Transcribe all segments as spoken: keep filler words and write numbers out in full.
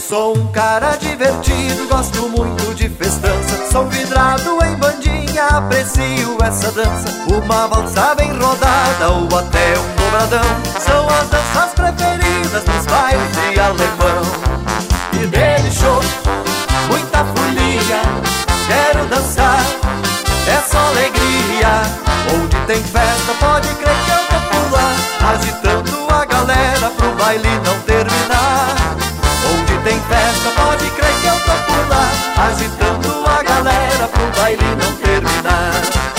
sou um cara divertido, gosto muito de festança. Sou vidrado em bandinha, aprecio essa dança. Uma valsa bem rodada ou até um dobradão são as danças preferidas nos bailes de alemão. E dele show, muita folia, quero dançar, é só alegria. Onde tem festa pode crer que eu tô por lá, agitando a galera pro baile não terminar. Onde tem festa pode crer que eu tô por lá, agitando a galera pro baile não terminar.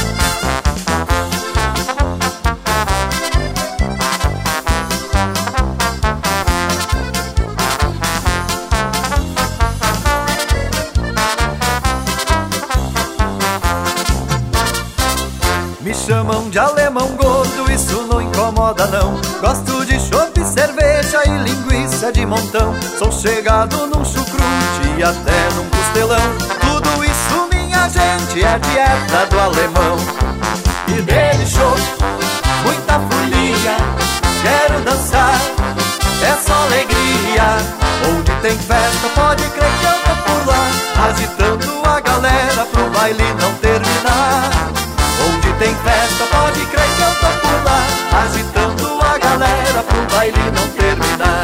Me chamam de alemão gordo, isso não incomoda não. Gosto de chope, cerveja e linguiça de montão. Sou chegado num chucrute e até num costelão. Tudo isso, minha gente, é a dieta do alemão. E dele show, muita folia, quero dançar, é só alegria. Onde tem festa pode crer que eu tô por lá, agitando a galera pro baile não terminar. Onde tem festa pode crer que eu tô por lá, agitando a galera pro baile não terminar.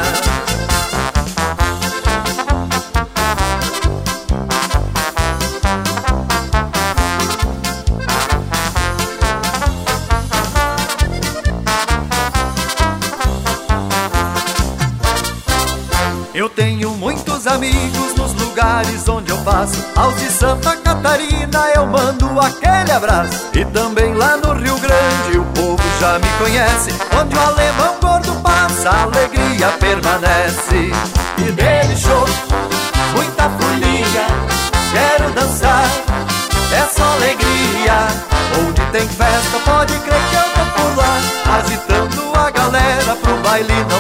Eu tenho muitos amigos nos lugares onde eu passo. Aos de Santa Catarina eu mando aquele abraço. E também lá no Rio Grande o povo já me conhece. Onde o alemão gordo passa, a alegria permanece. E dele show, muita folia, quero dançar, é só alegria. Onde tem festa pode crer que eu tô por lá, agitando a galera pro baile não